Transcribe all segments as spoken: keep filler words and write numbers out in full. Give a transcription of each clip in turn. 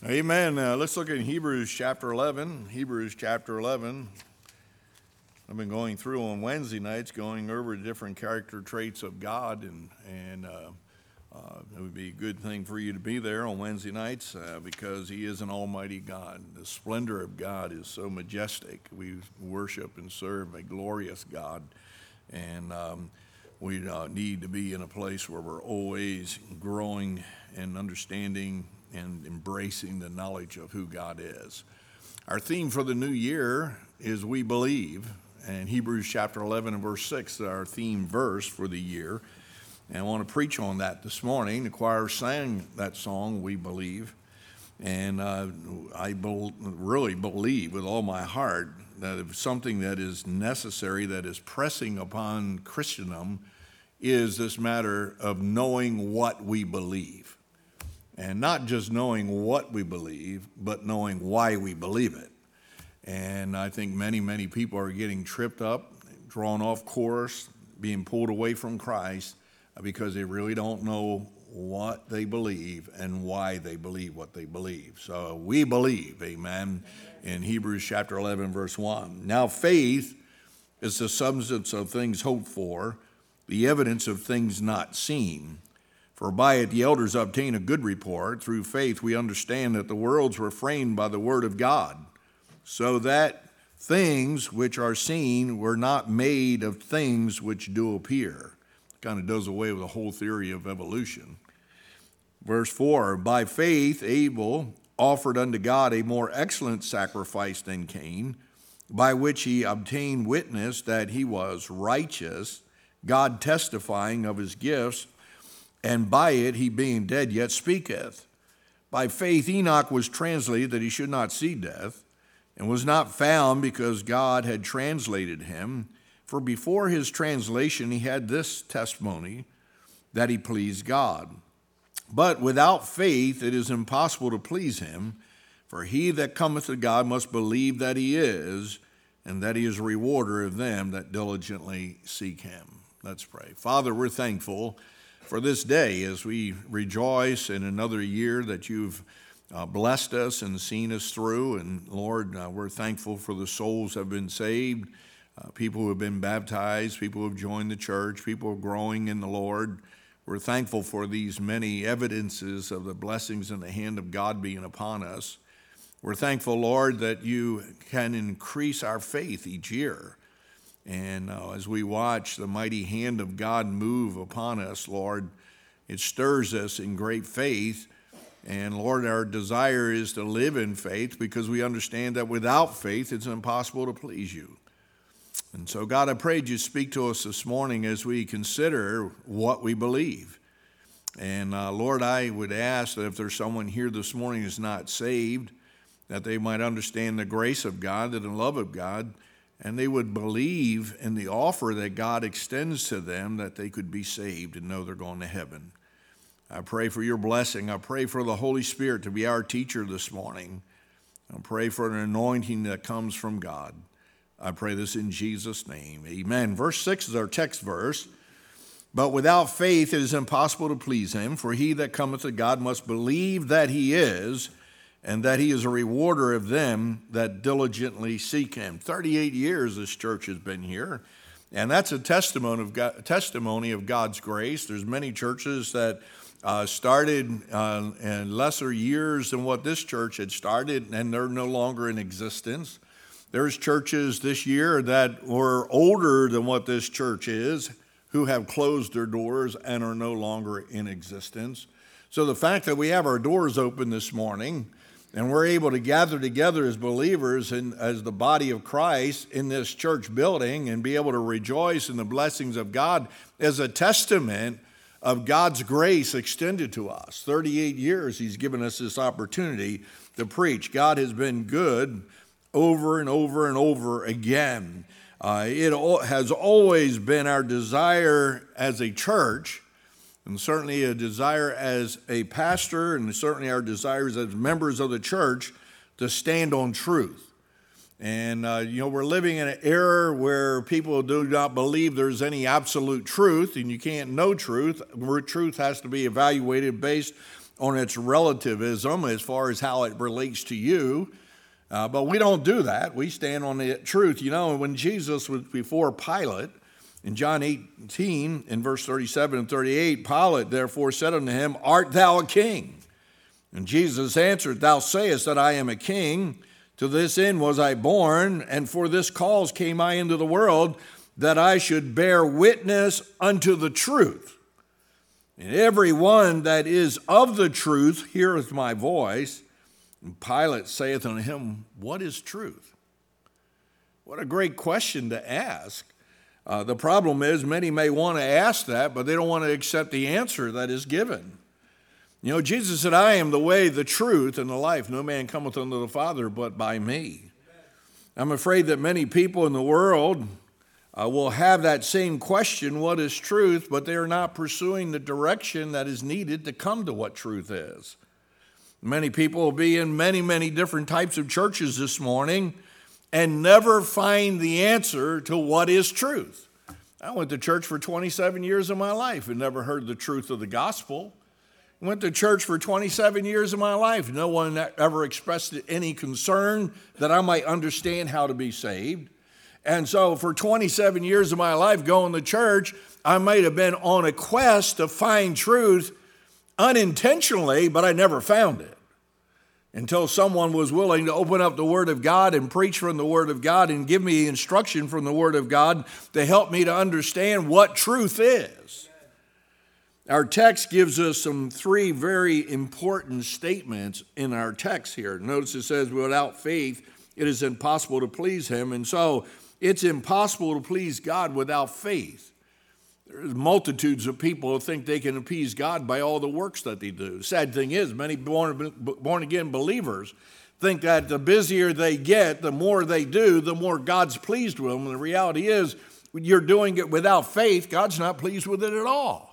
Amen. Uh, let's look at Hebrews chapter eleven. Hebrews chapter eleven. I've been going through on Wednesday nights, going over the different character traits of God, and and uh, uh, it would be a good thing for you to be there on Wednesday nights uh, because He is an almighty God. The splendor of God is so majestic. We worship and serve a glorious God, and um, we uh, need to be in a place where we're always growing and understanding and embracing the knowledge of who God is. Our theme for the new year is We Believe, and Hebrews chapter eleven and verse six is our theme verse for the year. And I want to preach on that this morning. The choir sang that song, We Believe, and uh, I be- really believe with all my heart that if something that is necessary, that is pressing upon Christendom, is this matter of knowing what we believe. And not just knowing what we believe, but knowing why we believe it. And I think many, many people are getting tripped up, drawn off course, being pulled away from Christ because they really don't know what they believe and why they believe what they believe. So we believe, amen, in Hebrews chapter eleven, verse one. Now faith is the substance of things hoped for, the evidence of things not seen. For by it the elders obtain a good report. Through faith we understand that the worlds were framed by the word of God, so that things which are seen were not made of things which do appear. Kind of does away with the whole theory of evolution. Verse four, by faith Abel offered unto God a more excellent sacrifice than Cain, by which he obtained witness that he was righteous, God testifying of his gifts, and by it he being dead yet speaketh. By faith Enoch was translated that he should not see death, and was not found because God had translated him. For before his translation he had this testimony, that he pleased God. But without faith it is impossible to please him, for he that cometh to God must believe that he is, and that he is a rewarder of them that diligently seek him. Let's pray. Father, we're thankful for this day as we rejoice in another year that you've uh, blessed us and seen us through. And Lord, uh, we're thankful for the souls that have been saved, uh, people who have been baptized, people who have joined the church, people who are growing in the Lord. We're thankful for these many evidences of the blessings and the hand of God being upon us. We're thankful, Lord, that you can increase our faith each year. And uh, as we watch the mighty hand of God move upon us, Lord, it stirs us in great faith. And Lord, our desire is to live in faith because we understand that without faith, it's impossible to please you. And so, God, I pray you speak to us this morning as we consider what we believe. And uh, Lord, I would ask that if there's someone here this morning who's not saved, that they might understand the grace of God and the love of God, and they would believe in the offer that God extends to them that they could be saved and know they're going to heaven. I pray for your blessing. I pray for the Holy Spirit to be our teacher this morning. I pray for an anointing that comes from God. I pray this in Jesus' name. Amen. Verse six is our text verse. But without faith it is impossible to please him, for he that cometh to God must believe that he is, and that he is a rewarder of them that diligently seek him. thirty-eight years this church has been here, and that's a testimony of God, testimony of God's grace. There's many churches that uh, started uh, in lesser years than what this church had started, and they're no longer in existence. There's churches this year that were older than what this church is, who have closed their doors and are no longer in existence. So the fact that we have our doors open this morning, and we're able to gather together as believers and as the body of Christ in this church building and be able to rejoice in the blessings of God is a testament of God's grace extended to us. thirty-eight years he's given us this opportunity to preach. God has been good over and over and over again. Uh, it has always been our desire as a church, and certainly a desire as a pastor, and certainly our desires as members of the church, to stand on truth. And, uh, you know, we're living in an era where people do not believe there's any absolute truth, and you can't know truth. Where truth has to be evaluated based on its relativism as far as how it relates to you. Uh, but we don't do that. We stand on the truth. You know, when Jesus was before Pilate, in John eighteen, in verse thirty-seven and thirty-eight, Pilate therefore said unto him, Art thou a king? And Jesus answered, Thou sayest that I am a king. To this end was I born, and for this cause came I into the world, that I should bear witness unto the truth. And every one that is of the truth heareth my voice. And Pilate saith unto him, What is truth? What a great question to ask. Uh, the problem is many may want to ask that, but they don't want to accept the answer that is given. You know, Jesus said, I am the way, the truth, and the life. No man cometh unto the Father but by me. I'm afraid that many people in the world uh, will have that same question, what is truth? But they are not pursuing the direction that is needed to come to what truth is. Many people will be in many, many different types of churches this morning and never find the answer to what is truth. I went to church for twenty-seven years of my life and never heard the truth of the gospel. I went to church for twenty-seven years of my life. No one ever expressed any concern that I might understand how to be saved. And so for twenty-seven years of my life going to church, I might have been on a quest to find truth unintentionally, but I never found it until someone was willing to open up the Word of God and preach from the Word of God and give me instruction from the Word of God to help me to understand what truth is. Our text gives us some three very important statements in our text here. Notice it says, without faith, it is impossible to please Him. And so it's impossible to please God without faith. There's multitudes of people who think they can appease God by all the works that they do. The sad thing is, many born, born-again believers think that the busier they get, the more they do, the more God's pleased with them. And the reality is, when you're doing it without faith, God's not pleased with it at all.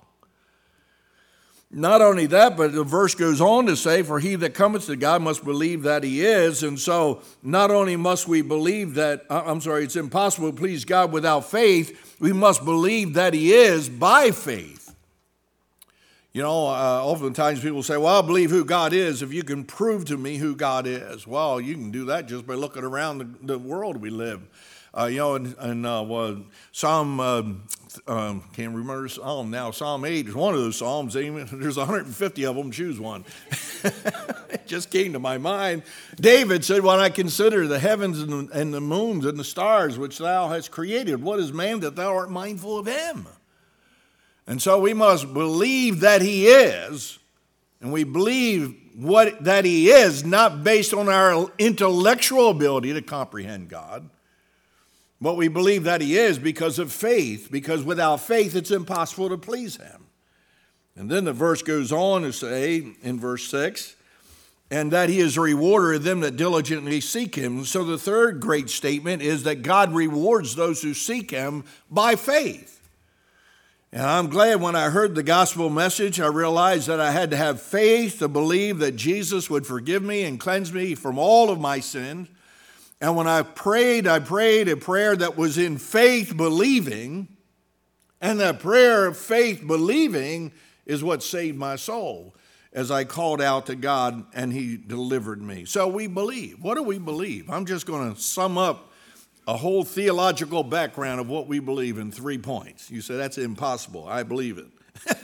Not only that, but the verse goes on to say, for he that cometh to God must believe that he is. And so not only must we believe that, I'm sorry, it's impossible to please God without faith, we must believe that he is by faith. You know, uh, oftentimes people say, well, I'll believe who God is if you can prove to me who God is. Well, you can do that just by looking around the, the world we live. Uh, you know, and, and uh, well, Psalm, uh, um, can't remember Psalm now, Psalm eight is one of those Psalms. There's one hundred fifty of them, choose one. It just came to my mind. David said, when I consider the heavens and the, and the moons and the stars which thou hast created, what is man that thou art mindful of him? And so we must believe that he is, and we believe what that he is, not based on our intellectual ability to comprehend God. But we believe that he is because of faith, because without faith it's impossible to please him. And then the verse goes on to say in verse six, and that he is a rewarder of them that diligently seek him. So the third great statement is that God rewards those who seek him by faith. And I'm glad when I heard the gospel message, I realized that I had to have faith to believe that Jesus would forgive me and cleanse me from all of my sins. And when I prayed, I prayed a prayer that was in faith believing, and that prayer of faith believing is what saved my soul as I called out to God and he delivered me. So we believe. What do we believe? I'm just going to sum up a whole theological background of what we believe in three points. You say, that's impossible. I believe it.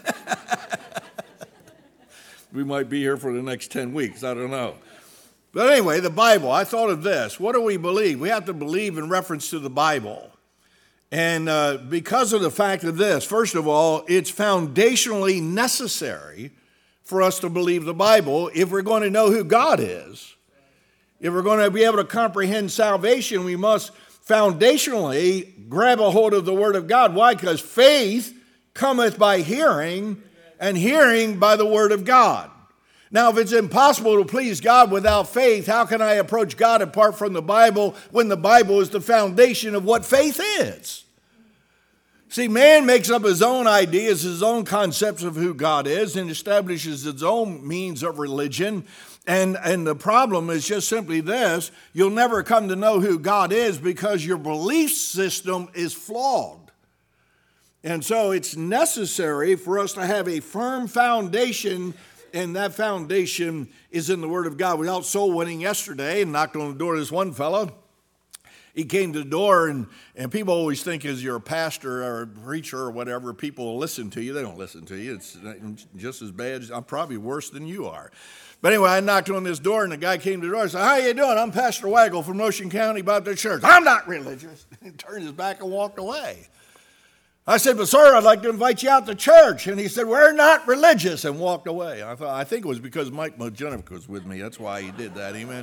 We might be here for the next ten weeks. I don't know. But anyway, the Bible, I thought of this. What do we believe? We have to believe in reference to the Bible. And uh, because of the fact of this, first of all, it's foundationally necessary for us to believe the Bible if we're going to know who God is. If we're going to be able to comprehend salvation, we must foundationally grab a hold of the Word of God. Why? Because faith cometh by hearing, and hearing by the Word of God. Now, if it's impossible to please God without faith, how can I approach God apart from the Bible when the Bible is the foundation of what faith is? See, man makes up his own ideas, his own concepts of who God is, and establishes his own means of religion. And, and the problem is just simply this: you'll never come to know who God is because your belief system is flawed. And so it's necessary for us to have a firm foundation And that foundation is in the Word of God. We was out soul winning yesterday and knocked on the door of this one fellow. He came to the door, and, and people always think as you're a pastor or a preacher or whatever, people will listen to you. They don't listen to you. It's just as bad. I'm probably worse than you are. But anyway, I knocked on this door, and the guy came to the door and said, "How you doing? I'm Pastor Waggle from Ocean County Baptist Church." "I'm not religious." He turned his back and walked away. I said, "But sir, I'd like to invite you out to church." And he said, "We're not religious," and walked away. I thought, I think it was because Mike Mojenic was with me. That's why he did that. Amen.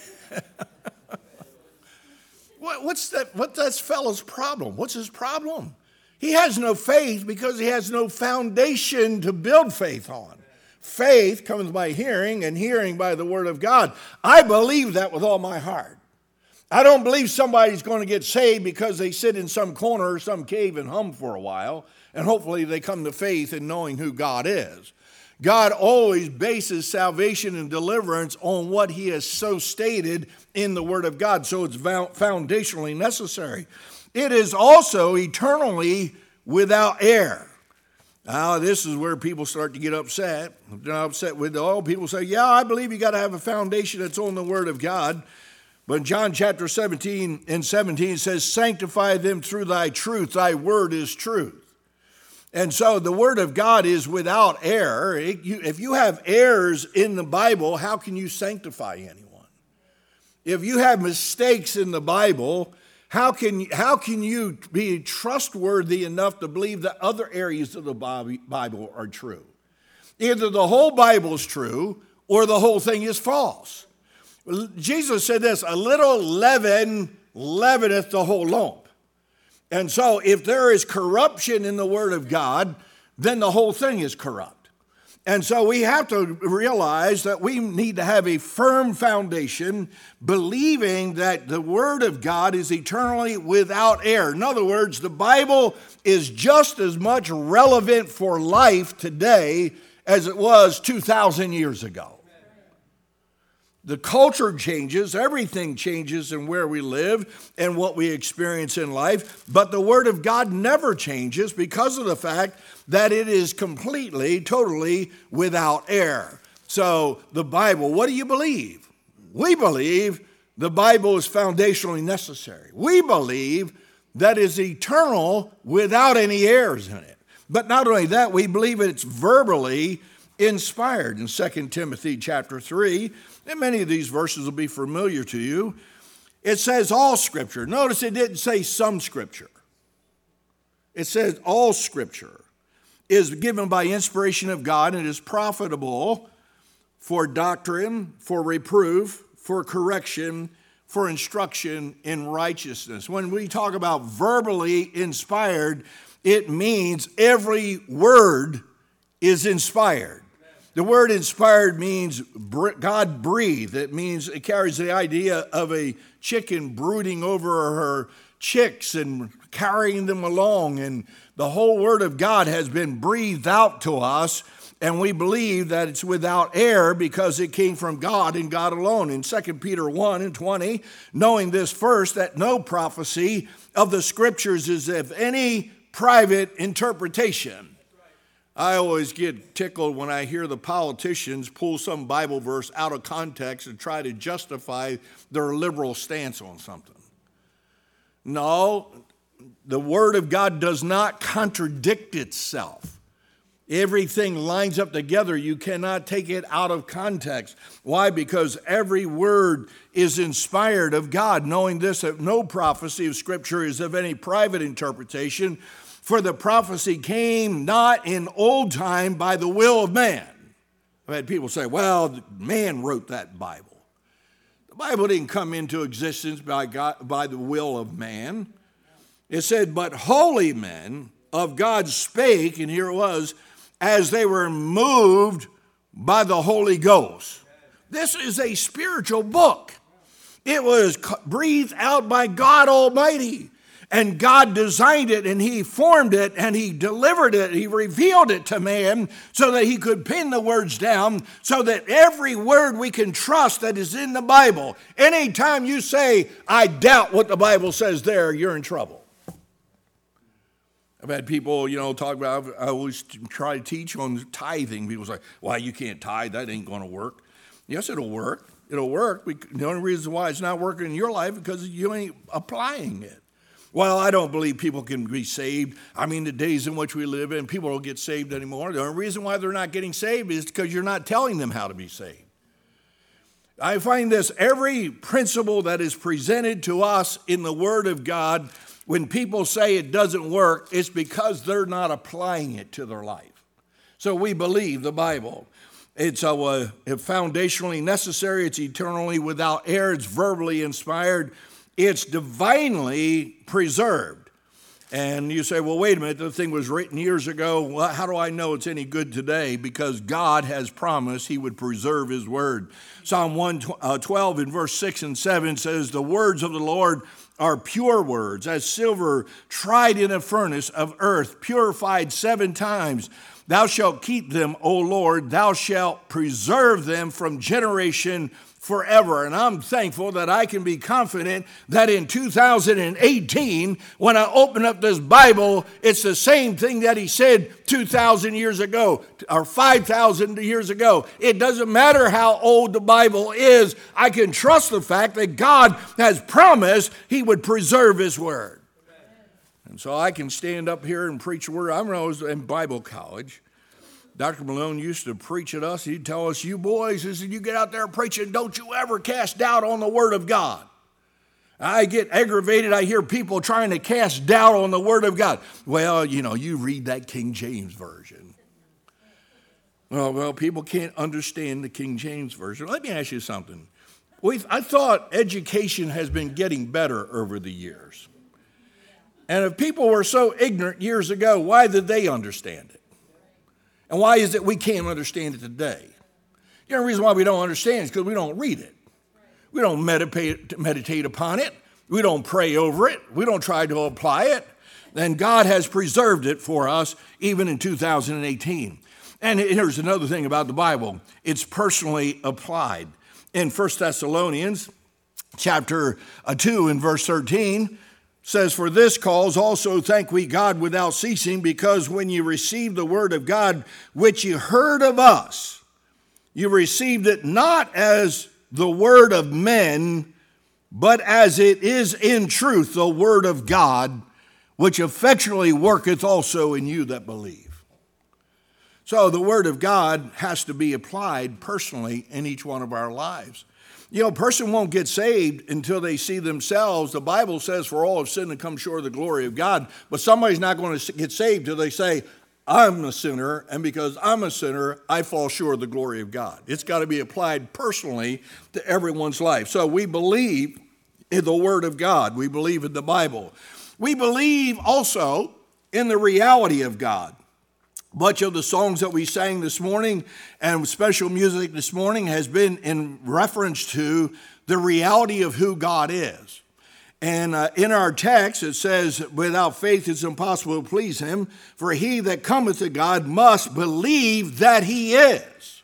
what, what's that? What's that fellow's problem? What's his problem? He has no faith because he has no foundation to build faith on. Faith comes by hearing, and hearing by the Word of God. I believe that with all my heart. I don't believe somebody's going to get saved because they sit in some corner or some cave and hum for a while, and hopefully they come to faith in knowing who God is. God always bases salvation and deliverance on what he has so stated in the Word of God, so it's foundationally necessary. It is also eternally without error. Now, this is where people start to get upset. They're upset with all people say, "Yeah, I believe you got to have a foundation that's on the Word of God." But in John chapter seventeen and seventeen, it says, "Sanctify them through thy truth. Thy word is truth." And so the Word of God is without error. It, you, if you have errors in the Bible, how can you sanctify anyone? If you have mistakes in the Bible, How can, how can you be trustworthy enough to believe that other areas of the Bible are true? Either the whole Bible is true or the whole thing is false. Jesus said this, "A little leaven leaveneth the whole lump." And so if there is corruption in the Word of God, then the whole thing is corrupt. And so we have to realize that we need to have a firm foundation, believing that the Word of God is eternally without error. In other words, the Bible is just as much relevant for life today as it was two thousand years ago. The culture changes, everything changes in where we live and what we experience in life, but the Word of God never changes because of the fact that it is completely, totally without error. So the Bible, what do you believe? We believe the Bible is foundationally necessary. We believe that it's eternal without any errors in it. But not only that, we believe it's verbally inspired. In Second Timothy chapter three, and many of these verses will be familiar to you, it says all Scripture. Notice it didn't say some Scripture. It says all Scripture is given by inspiration of God and is profitable for doctrine, for reproof, for correction, for instruction in righteousness. When we talk about verbally inspired, it means every word is inspired. The word inspired means God breathed. It means it carries the idea of a chicken brooding over her chicks and carrying them along. And the whole Word of God has been breathed out to us, and we believe that it's without error because it came from God and God alone. In Second Peter one and twenty, knowing this first, that no prophecy of the Scriptures is of any private interpretation. I always get tickled when I hear the politicians pull some Bible verse out of context and try to justify their liberal stance on something. No, the Word of God does not contradict itself. Everything lines up together. You cannot take it out of context. Why? Because every word is inspired of God, knowing this, that no prophecy of Scripture is of any private interpretation. For the prophecy came not in old time by the will of man. I've had people say, well, man wrote that Bible. The Bible didn't come into existence by God, by the will of man. It said, but holy men of God spake, and here it was, as they were moved by the Holy Ghost. This is a spiritual book. It was breathed out by God Almighty. And God designed it, and he formed it, and he delivered it. He revealed it to man so that he could pin the words down so that every word we can trust that is in the Bible. Anytime you say, I doubt what the Bible says there, you're in trouble. I've had people, you know, talk about, I always try to teach on tithing. People say, well, you can't tithe. That ain't going to work. Yes, it'll work. It'll work. The only reason why it's not working in your life is because you ain't applying it. Well, I don't believe people can be saved. I mean, the days in which we live in, people don't get saved anymore. The only reason why they're not getting saved is because you're not telling them how to be saved. I find this, every principle that is presented to us in the Word of God, when people say it doesn't work, it's because they're not applying it to their life. So we believe the Bible. It's uh, uh, foundationally necessary. It's eternally without error. It's verbally inspired. It's divinely preserved. And you say, well, wait a minute, the thing was written years ago. Well, how do I know it's any good today? Because God has promised he would preserve his word. Psalm one twelve in verse six and seven says, the words of the Lord are pure words, as silver tried in a furnace of earth, purified seven times. Thou shalt keep them, O Lord. Thou shalt preserve them from generation forever. And I'm thankful that I can be confident that in two thousand eighteen, when I open up this Bible, it's the same thing that he said two thousand years ago or five thousand years ago. It doesn't matter how old the Bible is. I can trust the fact that God has promised he would preserve his word. And so I can stand up here and preach a word. I remember I was in Bible college. Doctor Malone used to preach at us. He'd tell us, you boys, he said, you get out there preaching, don't you ever cast doubt on the word of God. I get aggravated. I hear people trying to cast doubt on the word of God. Well, you know, you read that King James Version. Well, well, people can't understand the King James Version. Let me ask you something. We've, I thought education has been getting better over the years. And if people were so ignorant years ago, why did they understand it? And why is it we can't understand it today? The only reason why we don't understand is because we don't read it. We don't meditate, meditate upon it. We don't pray over it. We don't try to apply it. Then God has preserved it for us even in two thousand eighteen. And here's another thing about the Bible. It's personally applied. In First Thessalonians chapter two and verse thirteen, says, for this cause also thank we God without ceasing, because when you received the word of God, which you heard of us, you received it not as the word of men, but as it is in truth the word of God, which effectually worketh also in you that believe. So the word of God has to be applied personally in each one of our lives. You know, a person won't get saved until they see themselves. The Bible says, for all have sinned and come short of the glory of God. But somebody's not going to get saved till they say, I'm a sinner, and because I'm a sinner, I fall short of the glory of God. It's got to be applied personally to everyone's life. So we believe in the Word of God. We believe in the Bible. We believe also in the reality of God. Much of the songs that we sang this morning and special music this morning has been in reference to the reality of who God is. And uh, in our text, it says, without faith it's impossible to please him, for he that cometh to God must believe that he is.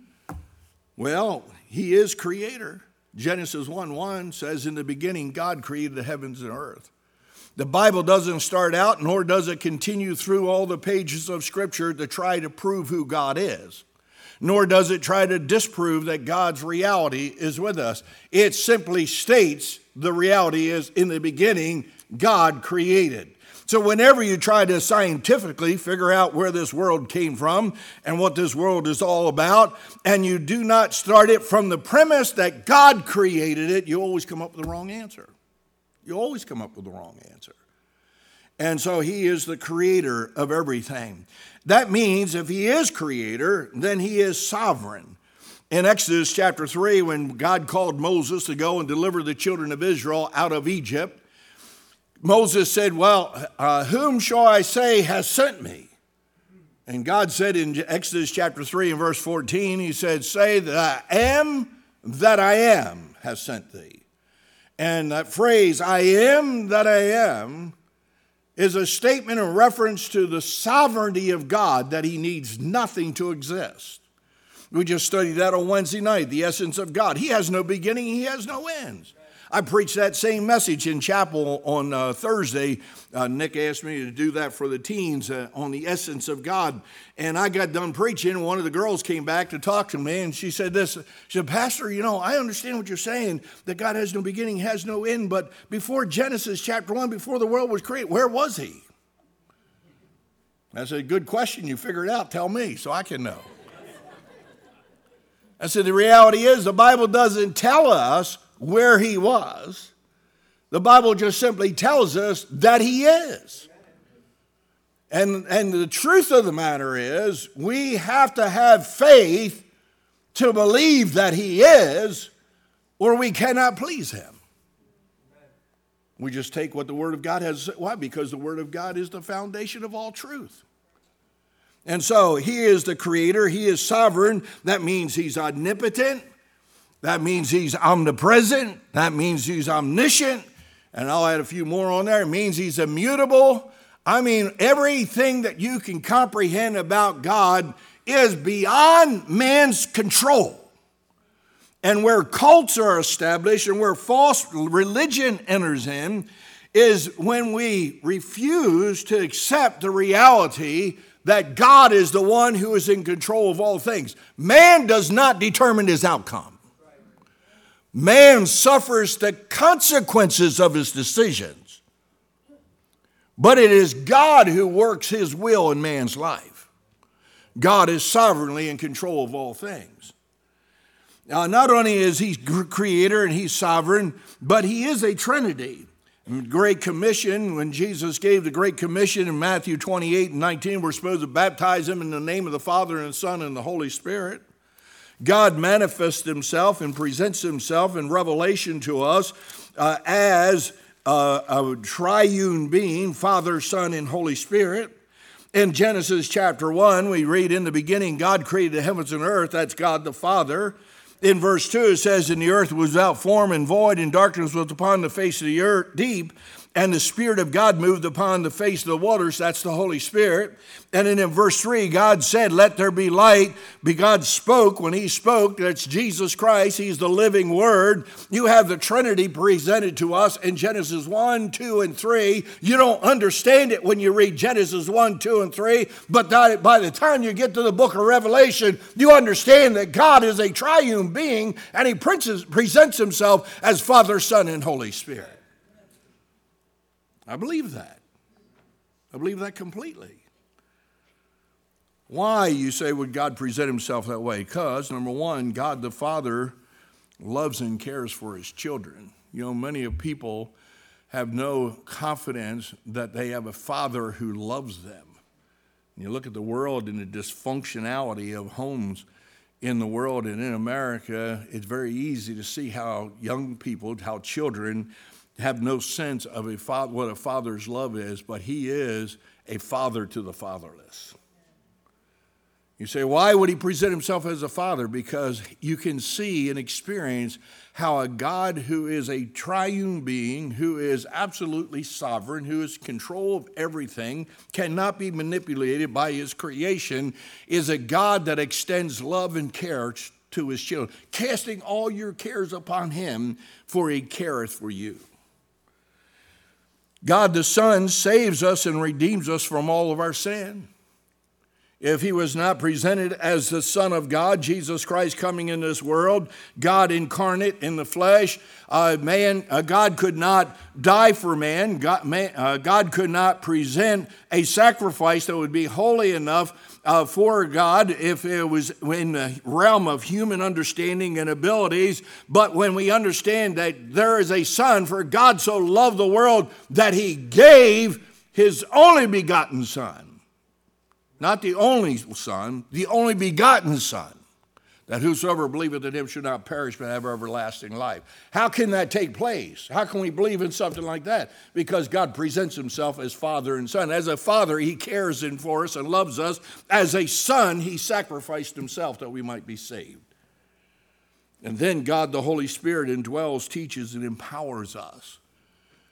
Well, he is creator. Genesis one one says, in the beginning, God created the heavens and earth. The Bible doesn't start out, nor does it continue through all the pages of Scripture to try to prove who God is, nor does it try to disprove that God's reality is with us. It simply states the reality is, in the beginning, God created. So whenever you try to scientifically figure out where this world came from and what this world is all about, and you do not start it from the premise that God created it, you always come up with the wrong answer. You always come up with the wrong answer. And so he is the creator of everything. That means if he is creator, then he is sovereign. In Exodus chapter three, when God called Moses to go and deliver the children of Israel out of Egypt, Moses said, well, uh, whom shall I say has sent me? And God said in Exodus chapter three and verse fourteen, he said, say that I am that I am has sent thee. And that phrase, I am that I am, is a statement in reference to the sovereignty of God, that he needs nothing to exist. We just studied that on Wednesday night, the essence of God. He has no beginning, he has no ends. I preached that same message in chapel on uh, Thursday. Uh, Nick asked me to do that for the teens uh, on the essence of God. And I got done preaching, and one of the girls came back to talk to me, and she said this. She said, Pastor, you know, I understand what you're saying, that God has no beginning, has no end, but before Genesis chapter one, before the world was created, where was he? That's a good question. You figure it out. Tell me so I can know. I said, the reality is the Bible doesn't tell us where he was. The Bible just simply tells us that he is. And, and the truth of the matter is we have to have faith to believe that he is, or we cannot please him. We just take what the Word of God has to say. Why? Because the Word of God is the foundation of all truth. And so he is the creator. He is sovereign. That means he's omnipotent. That means he's omnipresent. That means he's omniscient. And I'll add a few more on there. It means he's immutable. I mean, everything that you can comprehend about God is beyond man's control. And where cults are established and where false religion enters in is when we refuse to accept the reality that God is the one who is in control of all things. Man does not determine his outcome. Man suffers the consequences of his decisions. But it is God who works his will in man's life. God is sovereignly in control of all things. Now, not only is he creator and he's sovereign, but he is a Trinity. In the Great Commission, when Jesus gave the Great Commission in Matthew twenty-eight and nineteen, we're supposed to baptize him in the name of the Father and the Son and the Holy Spirit. God manifests himself and presents himself in Revelation to us uh, as uh, a triune being, Father, Son, and Holy Spirit. In Genesis chapter one, we read, in the beginning, God created the heavens and earth. That's God the Father. In verse two, it says, and the earth was without form and void, and darkness was upon the face of the earth deep, and the Spirit of God moved upon the face of the waters. That's the Holy Spirit. And then in verse three, God said, let there be light. But God spoke. When he spoke, that's Jesus Christ. He's the living Word. You have the Trinity presented to us in Genesis one, two, and three. You don't understand it when you read Genesis one, two, and three. But by the time you get to the book of Revelation, you understand that God is a triune being, and he presents himself as Father, Son, and Holy Spirit. I believe that. I believe that completely. Why, you say, would God present himself that way? Because, number one, God the Father loves and cares for his children. You know, many of people have no confidence that they have a father who loves them. You look at the world and the dysfunctionality of homes in the world and in America, it's very easy to see how young people, how children have no sense of a father, what a father's love is, but he is a father to the fatherless. You say, why would he present himself as a father? Because you can see and experience how a God who is a triune being, who is absolutely sovereign, who is in control of everything, cannot be manipulated by his creation, is a God that extends love and care to his children, casting all your cares upon him, for he careth for you. God the Son saves us and redeems us from all of our sin. If he was not presented as the Son of God, Jesus Christ coming in this world, God incarnate in the flesh, uh, man, uh, God could not die for man. God, man uh, God could not present a sacrifice that would be holy enough uh, for God if it was in the realm of human understanding and abilities. But when we understand that there is a Son, for God so loved the world that he gave his only begotten Son. Not the only Son, the only begotten Son, that whosoever believeth in him should not perish but have everlasting life. How can that take place? How can we believe in something like that? Because God presents himself as Father and Son. As a Father, he cares for us and loves us. As a Son, he sacrificed himself that we might be saved. And then God, the Holy Spirit, indwells, teaches, and empowers us.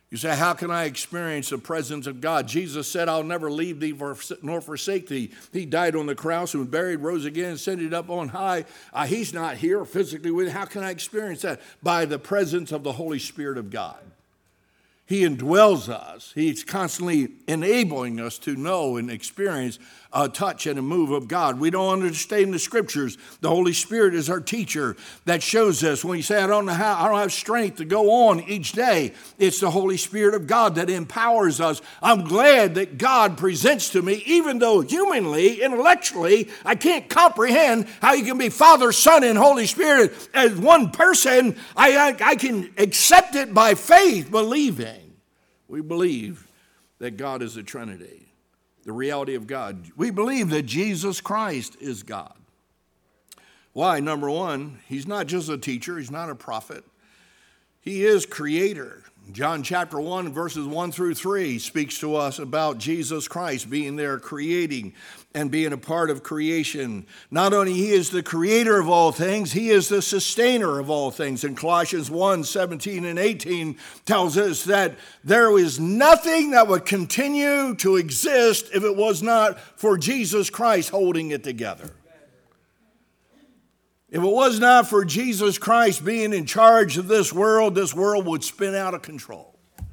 You say, how can I experience the presence of God? Jesus said, I'll never leave thee nor forsake thee. He died on the cross and was buried, rose again, ascended up on high. Uh, he's not here physically with me. How can I experience that? By the presence of the Holy Spirit of God. He indwells us. He's constantly enabling us to know and experience a touch and a move of God. We don't understand the scriptures. The Holy Spirit is our teacher that shows us. When you say, I don't know how, I don't have strength to go on each day, it's the Holy Spirit of God that empowers us. I'm glad that God presents to me, even though humanly, intellectually, I can't comprehend how you can be Father, Son, and Holy Spirit as one person. I, I, I can accept it by faith, believing. We believe that God is a Trinity. The reality of God. We believe that Jesus Christ is God. Why? Number one, he's not just a teacher. He's not a prophet. He is creator. John chapter one, verses one through three speaks to us about Jesus Christ being there creating and being a part of creation. Not only he is the creator of all things, he is the sustainer of all things. And Colossians one, seventeen and eighteen tells us that there is nothing that would continue to exist if it was not for Jesus Christ holding it together. If it was not for Jesus Christ being in charge of this world, this world would spin out of control.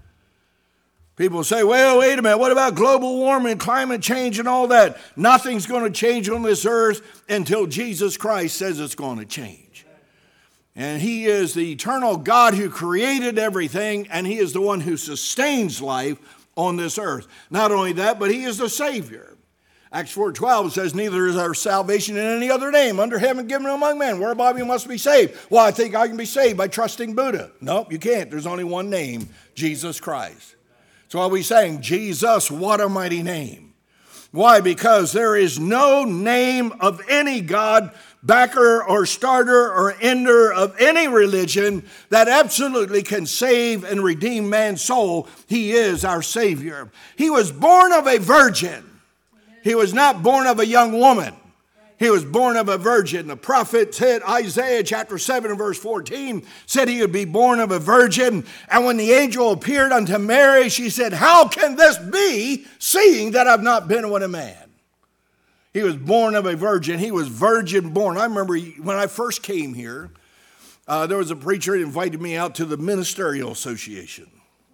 People say, well, wait a minute, what about global warming, climate change, and all that? Nothing's going to change on this earth until Jesus Christ says it's going to change. And he is the eternal God who created everything, and he is the one who sustains life on this earth. Not only that, but he is the Savior. Acts four twelve says, neither is our salvation in any other name under heaven given among men, whereby we must be saved. Well, I think I can be saved by trusting Buddha. Nope, you can't. There's only one name, Jesus Christ. So are we saying, Jesus, what a mighty name? Why? Because there is no name of any God, backer or starter or ender of any religion that absolutely can save and redeem man's soul. He is our Savior. He was born of a virgin. He was not born of a young woman. He was born of a virgin. The prophet said, Isaiah chapter seven and verse fourteen, said he would be born of a virgin. And when the angel appeared unto Mary, she said, how can this be, seeing that I've not been with a man? He was born of a virgin. He was virgin born. I remember when I first came here, uh, there was a preacher that invited me out to the Ministerial Association.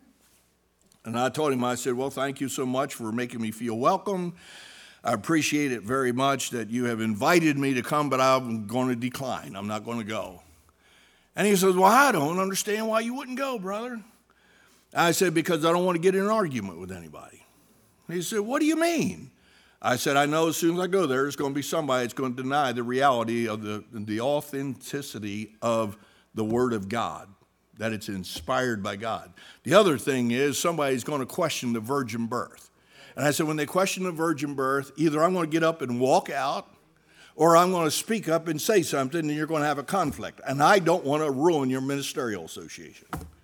And I told him, I said, well, thank you so much for making me feel welcome. I appreciate it very much that you have invited me to come, but I'm going to decline. I'm not going to go. And he says, well, I don't understand why you wouldn't go, brother. I said, because I don't want to get in an argument with anybody. He said, what do you mean? I said, I know as soon as I go there, there's going to be somebody that's going to deny the reality of the, the authenticity of the Word of God, that it's inspired by God. The other thing is somebody's going to question the virgin birth. And I said, when they question the virgin birth, either I'm going to get up and walk out, or I'm going to speak up and say something, and you're going to have a conflict. And I don't want to ruin your ministerial association.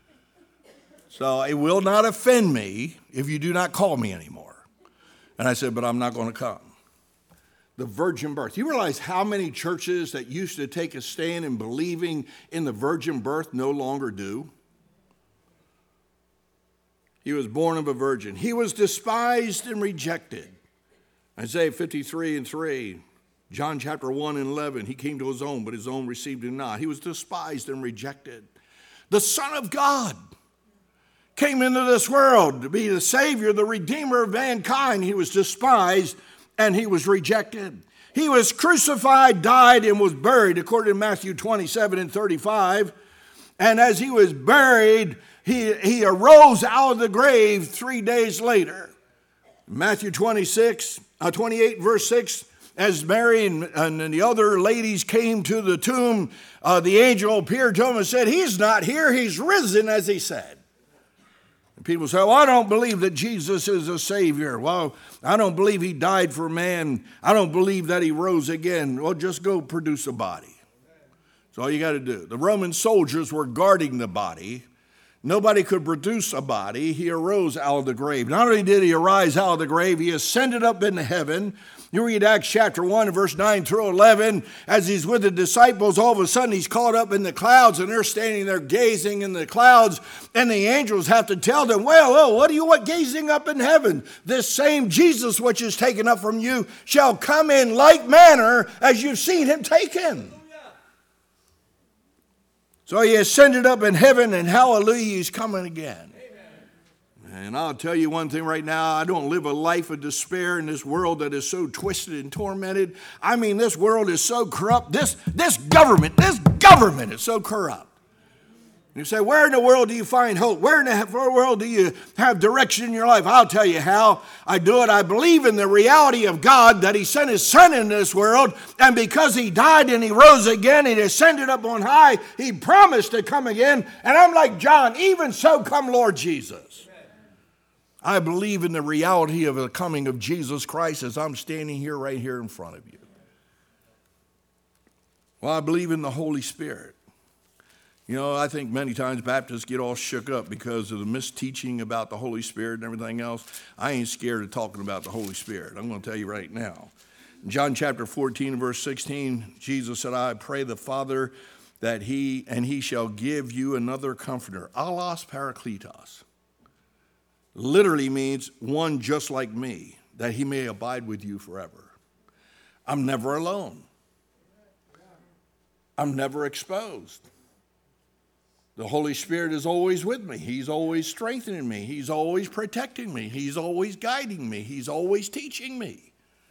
So it will not offend me if you do not call me anymore. And I said, but I'm not going to come. The virgin birth. You realize how many churches that used to take a stand in believing in the virgin birth no longer do? He was born of a virgin. He was despised and rejected. Isaiah fifty-three and three, John chapter one and eleven, he came to his own, but his own received him not. He was despised and rejected. The Son of God came into this world to be the Savior, the Redeemer of mankind. He was despised and he was rejected. He was crucified, died, and was buried, according to Matthew twenty-seven and thirty-five. And as he was buried, He, he arose out of the grave three days later. Matthew twenty-six, uh, twenty-eight, verse six, as Mary and, and the other ladies came to the tomb, uh, the angel appeared to them and said, he's not here, he's risen, as he said. And people say, well, I don't believe that Jesus is a Savior. Well, I don't believe he died for man. I don't believe that he rose again. Well, just go produce a body. That's all you got to do. The Roman soldiers were guarding the body. Nobody could produce a body. He arose out of the grave. Not only did he arise out of the grave, he ascended up into heaven. You read Acts chapter one, verse nine through eleven. As he's with the disciples, all of a sudden he's caught up in the clouds, and they're standing there gazing in the clouds. And the angels have to tell them, well, oh, what are you what, gazing up in heaven? This same Jesus which is taken up from you shall come in like manner as you've seen him taken. So he ascended up in heaven, and hallelujah, he's coming again. Amen. And I'll tell you one thing right now, I don't live a life of despair in this world that is so twisted and tormented. I mean, this world is so corrupt. This, this government, this government is so corrupt. You say, where in the world do you find hope? Where in the world do you have direction in your life? I'll tell you how I do it. I believe in the reality of God, that he sent his son in this world, and because he died and he rose again and ascended up on high, he promised to come again. And I'm like John, even so come Lord Jesus. I believe in the reality of the coming of Jesus Christ as I'm standing here right here in front of you. Well, I believe in the Holy Spirit. You know, I think many times Baptists get all shook up because of the misteaching about the Holy Spirit and everything else. I ain't scared of talking about the Holy Spirit. I'm going to tell you right now. In John chapter fourteen, verse sixteen, Jesus said, I pray the Father that he, and he shall give you another comforter, allos parakletos. Literally means one just like me, that he may abide with you forever. I'm never alone. I'm never exposed. The Holy Spirit is always with me. He's always strengthening me. He's always protecting me. He's always guiding me. He's always teaching me.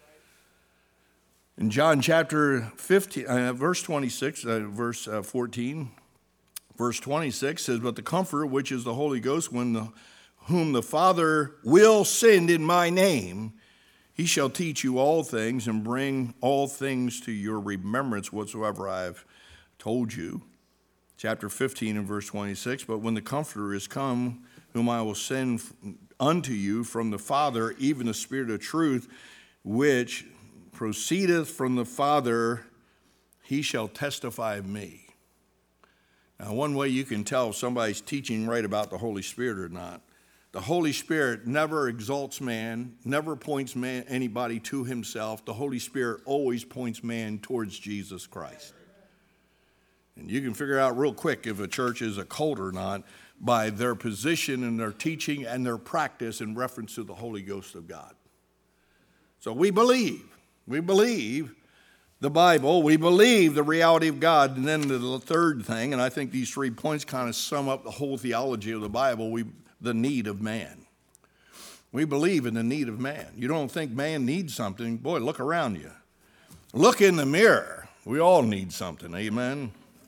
In John chapter fifteen, uh, verse twenty-six, uh, verse uh, fourteen, verse twenty-six says, but the Comforter, which is the Holy Ghost, when the, whom the Father will send in my name, he shall teach you all things and bring all things to your remembrance whatsoever I have told you. Chapter fifteen and verse twenty-six, but when the Comforter is come, whom I will send unto you from the Father, even the Spirit of truth, which proceedeth from the Father, he shall testify of me. Now, one way you can tell if somebody's teaching right about the Holy Spirit or not, the Holy Spirit never exalts man, never points man, anybody to himself. The Holy Spirit always points man towards Jesus Christ. And you can figure out real quick if a church is a cult or not by their position and their teaching and their practice in reference to the Holy Ghost of God. So we believe, we believe the Bible, we believe the reality of God. And then the third thing, and I think these three points kind of sum up the whole theology of the Bible, we, the need of man. We believe in the need of man. You don't think man needs something? Boy, look around you. Look in the mirror. We all need something, amen?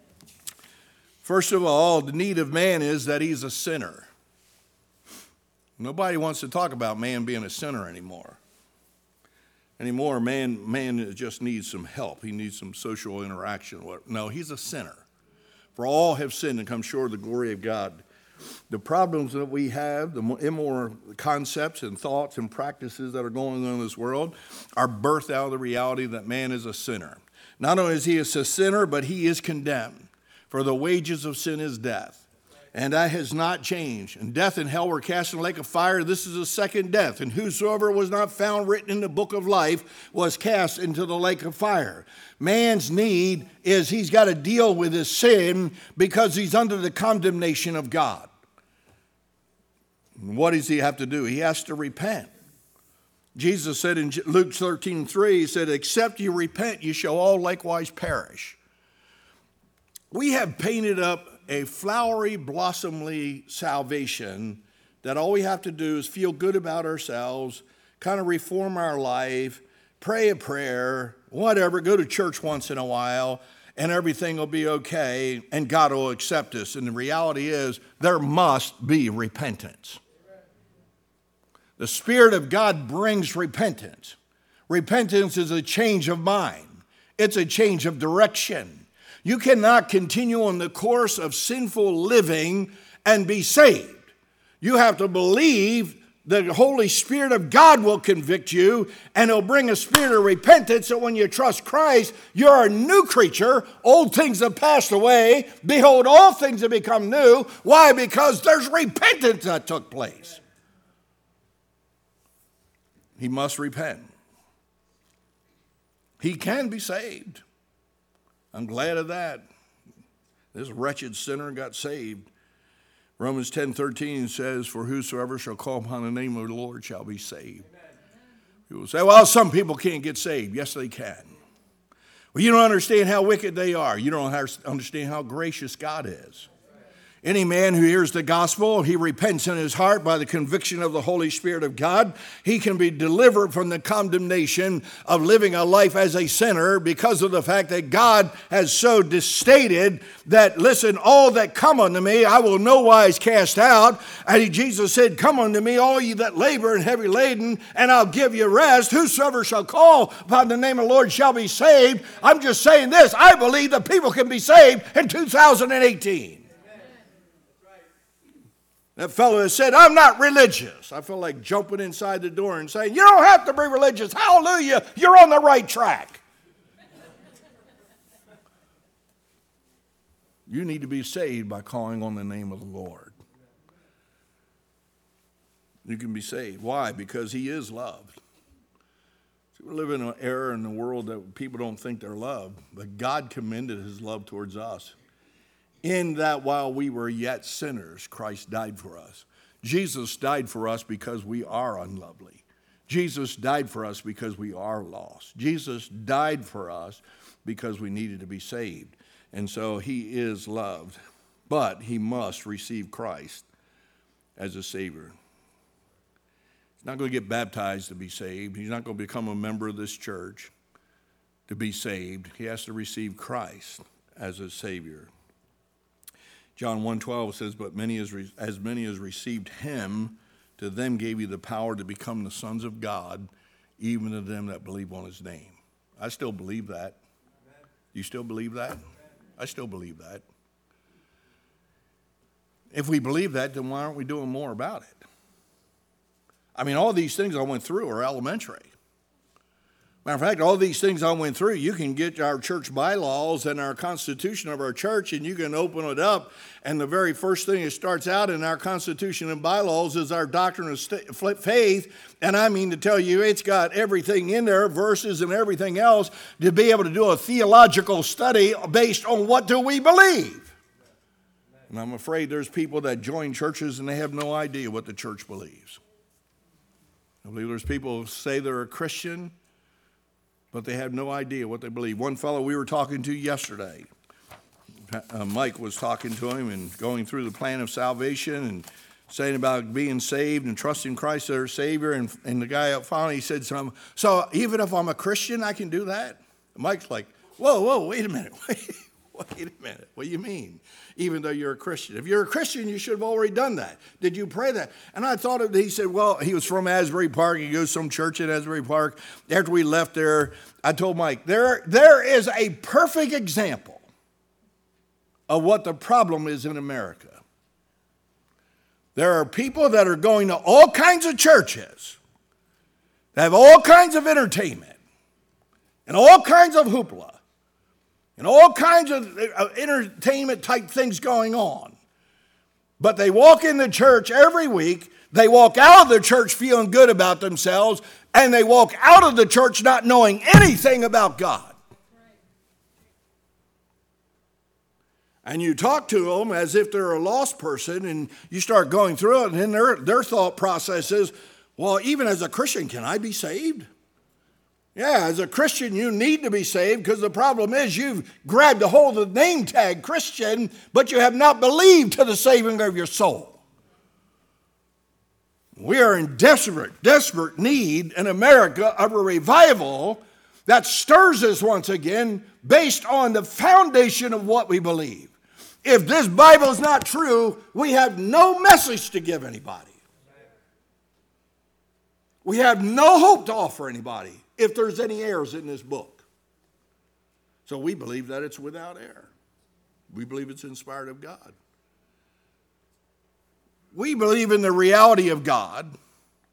First of all, the need of man is that he's a sinner. Nobody wants to talk about man being a sinner anymore. Anymore, man, man just needs some help. He needs some social interaction. No, he's a sinner. For all have sinned and come short of the glory of God. The problems that we have, the immoral concepts and thoughts and practices that are going on in this world are birthed out of the reality that man is a sinner. Not only is he a sinner, but he is condemned. For the wages of sin is death. And that has not changed. And death and hell were cast in the lake of fire. This is the second death. And whosoever was not found written in the book of life was cast into the lake of fire. Man's need is he's got to deal with his sin because he's under the condemnation of God. And what does he have to do? He has to repent. Jesus said in Luke thirteen three, he said, except you repent, you shall all likewise perish. We have painted up a flowery, blossomly salvation that all we have to do is feel good about ourselves, kind of reform our life, pray a prayer, whatever, go to church once in a while, and everything will be okay, and God will accept us. And the reality is there must be repentance. The Spirit of God brings repentance. Repentance is a change of mind. It's a change of direction. You cannot continue on the course of sinful living and be saved. You have to believe The Holy Spirit of God will convict you, and He'll bring a spirit of repentance, so when you trust Christ, you're a new creature. Old things have passed away. Behold, all things have become new. Why? Because there's repentance that took place. He must repent. He can be saved. I'm glad of that. This wretched sinner got saved. Romans ten thirteen says, for whosoever shall call upon the name of the Lord shall be saved. People say, well, some people can't get saved. Yes, they can. Well, you don't understand how wicked they are. You don't understand how gracious God is. Any man who hears the gospel, he repents in his heart by the conviction of the Holy Spirit of God, he can be delivered from the condemnation of living a life as a sinner because of the fact that God has so stated that, listen, all that come unto me, I will no wise cast out. And Jesus said, come unto me, all ye that labor and heavy laden, and I'll give you rest. Whosoever shall call upon the name of the Lord shall be saved. I'm just saying this. I believe that people can be saved in two thousand eighteen. That fellow has said, I'm not religious. I feel like jumping inside the door and saying, you don't have to be religious. Hallelujah. You're on the right track. You need to be saved by calling on the name of the Lord. You can be saved. Why? Because He is loved. We live in an era in the world that people don't think they're loved, but God commended His love towards us. In that while we were yet sinners, Christ died for us. Jesus died for us because we are unlovely. Jesus died for us because we are lost. Jesus died for us because we needed to be saved. And so He is loved, but he must receive Christ as a Savior. He's not going to get baptized to be saved. He's not going to become a member of this church to be saved. He has to receive Christ as a Savior. John one twelve says, but many as, re- as many as received Him, to them gave He the power to become the sons of God, even to them that believe on His name. I still believe that. You still believe that? I still believe that. If we believe that, then why aren't we doing more about it? I mean, all these things I went through are elementary. Matter of fact, all these things I went through, you can get our church bylaws and our constitution of our church, and you can open it up, and the very first thing that starts out in our constitution and bylaws is our doctrine of faith, and I mean to tell you, it's got everything in there, verses and everything else, to be able to do a theological study based on what do we believe. And I'm afraid there's people that join churches and they have no idea what the church believes. I believe there's people who say they're a Christian, but they have no idea what they believe. One fellow we were talking to yesterday, uh, Mike was talking to him and going through the plan of salvation and saying about being saved and trusting Christ as their Savior. And, and the guy up finally said something, so even if I'm a Christian, I can do that? And Mike's like, whoa, whoa, wait a minute. Wait, wait a minute. What do you mean? Even though you're a Christian. If you're a Christian, you should have already done that. Did you pray that? And I thought, of, he said, well, he was from Asbury Park. He goes to some church in Asbury Park. After we left there, I told Mike, there, there is a perfect example of what the problem is in America. There are people that are going to all kinds of churches that have all kinds of entertainment and all kinds of hoopla and all kinds of entertainment type things going on. But they walk in the church every week, they walk out of the church feeling good about themselves, and they walk out of the church not knowing anything about God. And you talk to them as if they're a lost person, and you start going through it, and then their, their thought process is, well, even as a Christian, can I be saved? Yeah, as a Christian, you need to be saved, because the problem is you've grabbed a hold of the name tag Christian, but you have not believed to the saving of your soul. We are in desperate, desperate need in America of a revival that stirs us once again based on the foundation of what we believe. If this Bible is not true, we have no message to give anybody. We have no hope to offer anybody if there's any errors in this book. So we believe that it's without error. We believe it's inspired of God. We believe in the reality of God,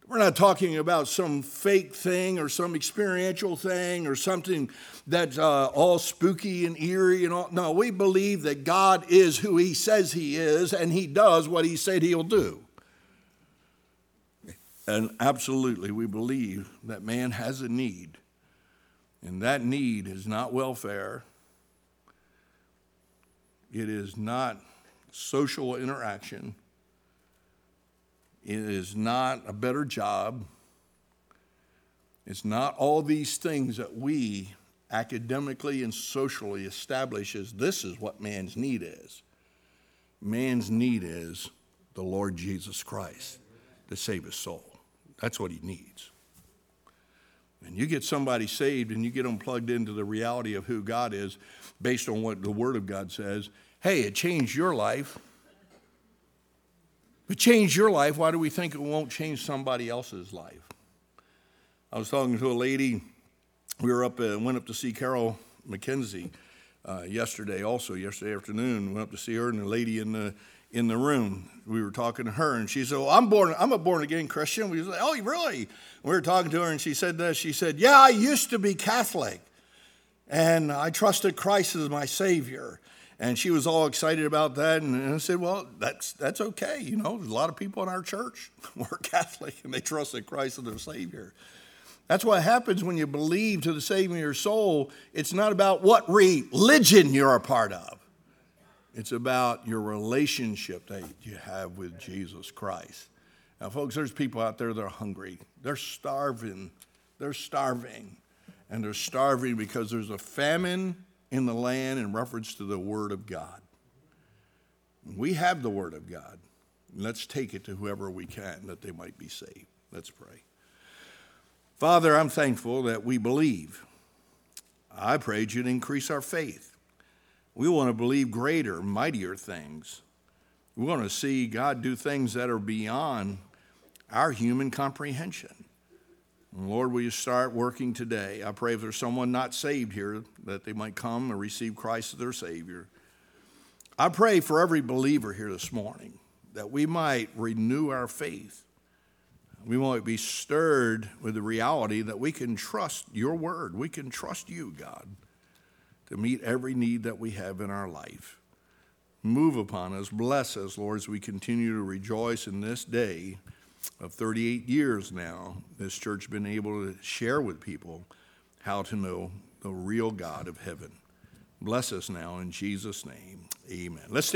We're not talking about some fake thing or some experiential thing or something that's uh, all spooky and eerie and all. No, we believe that God is who he says he is, and he does what he said he'll do. And absolutely, we believe that man has a need, and that need is not welfare. It is not social interaction. It is not a better job. It's not all these things that we academically and socially establish as this is what man's need is. Man's need is the Lord Jesus Christ to save his soul. That's what he needs. And you get somebody saved and you get them plugged into the reality of who God is based on what the Word of God says. Hey, it changed your life. If it changed your life, why do we think it won't change somebody else's life? I was talking to a lady. We were up, uh, went up to see Carol McKenzie uh, yesterday also, yesterday afternoon. Went up to see her and the lady in the in the room. We were talking to her, and she said, well, I'm born, I'm a born-again Christian. We was like, oh, really? We were talking to her, and she said this. She said, yeah, I used to be Catholic, and I trusted Christ as my Savior. And she was all excited about that. And I said, well, that's that's okay. You know, there's a lot of people in our church who are Catholic, and they trusted Christ as their Savior. That's what happens when you believe to the saving of your soul. It's not about what religion you're a part of. It's about your relationship that you have with Jesus Christ. Now, folks, there's people out there that are hungry. They're starving. They're starving. And they're starving because there's a famine in the land in reference to the Word of God. We have the Word of God. Let's take it to whoever we can that they might be saved. Let's pray. Father, I'm thankful that we believe. I prayed you'd increase our faith. We want to believe greater, mightier things. We want to see God do things that are beyond our human comprehension. And Lord, will you start working today? I pray if there's someone not saved here, that they might come and receive Christ as their Savior. I pray for every believer here this morning that we might renew our faith. We might be stirred with the reality that we can trust your word. We can trust you, God, to meet every need that we have in our life. Move upon us, bless us, Lord, as we continue to rejoice in this day of thirty-eight years now, this church has been able to share with people how to know the real God of heaven. Bless us now in Jesus' name. Amen. Let's